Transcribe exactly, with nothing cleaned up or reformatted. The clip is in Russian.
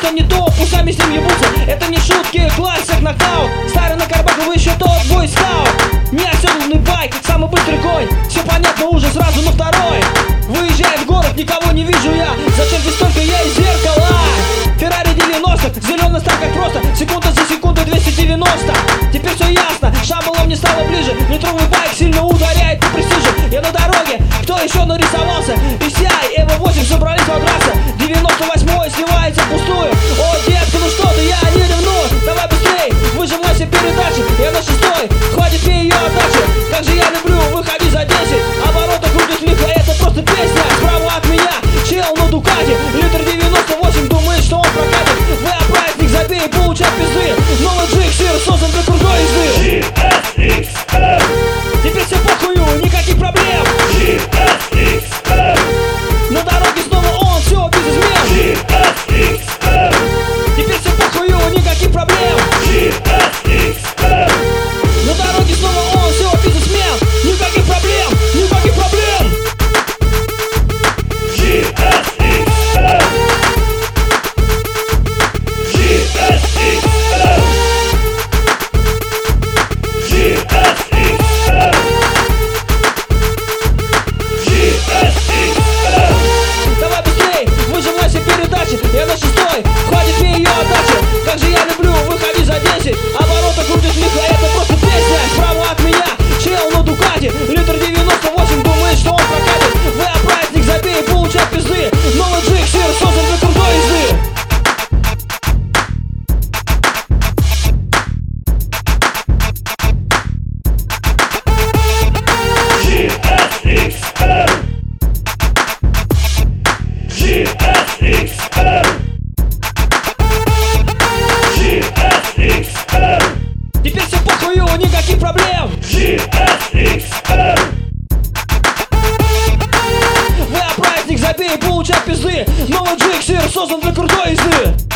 совсем не то, пусть сами с ним ебутся. Это не шутки, классик, нокаут. Старый на Карбаку, вы еще тот бойскаут. Неоседланный байк, самый быстрый конь. Все понятно уже сразу на второй. Выезжая в город, никого не вижу я. Зачем здесь только я и зеркало? Феррари девяностых, зеленый стар как просто. Секунда за секундой двести девяносто. Теперь все ясно, шабалом не стало ближе. Нетровый байк сильно ударяет по престижу. Я на дороге, кто еще нарисовался? И си ай, эво восемь собрались подраться. девяносто восьмой сливается впустую. О, детка, ну что ты, я не ревную. Давай быстрей, выжимай все передачи. Я на шестой, хватит мне ее отдачи. Как же я люблю, выходи за десять. Обороты крутит лихо, это просто песня. Справа от меня, чел на Дукате. Литр девяносто восемь, думает, что он прокатит. Вы о праздник забей, получать пизды. Новый джиксир создан для крутой езды. джи эс икс эм. Теперь все похую, никаких проблем. джи эс икс эм. На дороге снова он, все без измен. джи эс икс эм. Теперь все похую, никаких проблем. джи эс икс эм. На дороге снова он, все без измен. Никаких проблем, никаких проблем. джи эс икс эм. джи эс икс эм. джи эс икс эм. джи эс икс эм. Давай быстрей, выжимай все передачи. Я на шестой, хватит мне ее отдачи. Как же я люблю, выходи за десять. Обороты крутит лихо, это просто песня. Справа от меня, чел на Дукате. Литр девяносто восемь, думает, что он прокатит. Вы о праздник забей, получать пизды. Новый джиксир создан для крутой езды. джи эс икс эм. джи эс икс эм. джи эс икс эм. Теперь все похую, никаких проблем. джи эс икс эм. Вы о праздник забей, получать пизды. Новый джиксир создан для крутой езды.